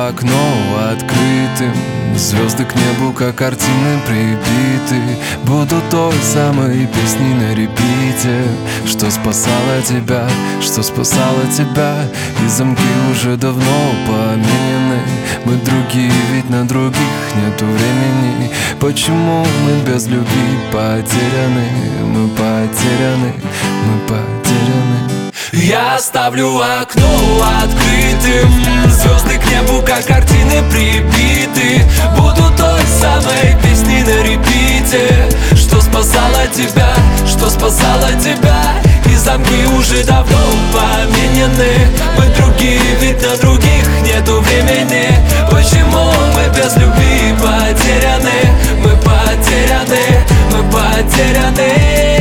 окно открытым, звезды к небу, как картины прибиты. Буду той самой песней на репите, что спасала тебя, что спасала тебя. И замки уже давно поменены. Мы другие, ведь на других нету времени. Почему мы без любви потеряны? Мы потеряны, мы потеряны. Я оставлю окно открытым, звезды к небу, как картины прибиты. Буду той самой песней на репите, что спасала тебя, что спасала тебя. И замки уже давно поменены. Мы другие, ведь на других нету времени. Почему мы без любви потеряны? Мы потеряны, мы потеряны.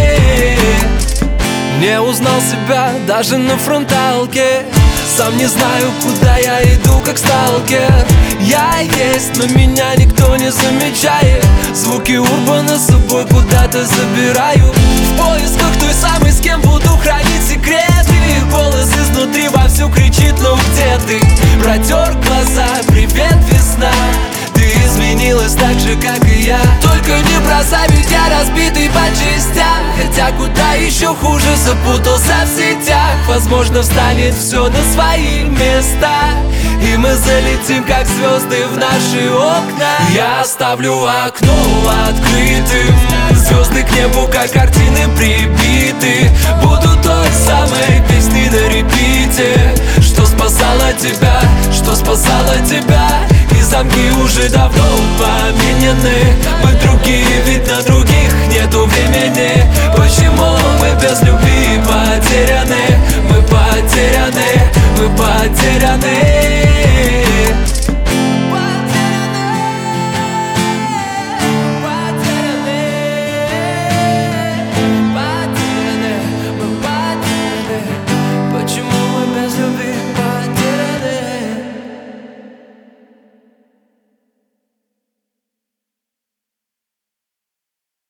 Не узнал себя даже на фронталке. Сам не знаю, куда я иду, как сталкер. Я есть, но меня никто не замечает. Звуки урбана с собой куда-то забираю. В поисках той самой, с кем буду хранить секреты. Голос изнутри вовсю кричит: ну где ты? Протер глаза, привет, весна. Ты изменилась так же, как и я. Только не бросай, ведь я разбитый по частям. Хотя куда еще хуже, запутался в сетях. Возможно, встанет все на свои места, и мы залетим, как звезды, в наши окна. Я оставлю окно открытым, звезды к небу, как картины прибиты. Буду той самой песней на репите, что спасала тебя, что спасала тебя. И замки уже давно поменены. Мы другие, ведь на других нету времени. Почему мы без любви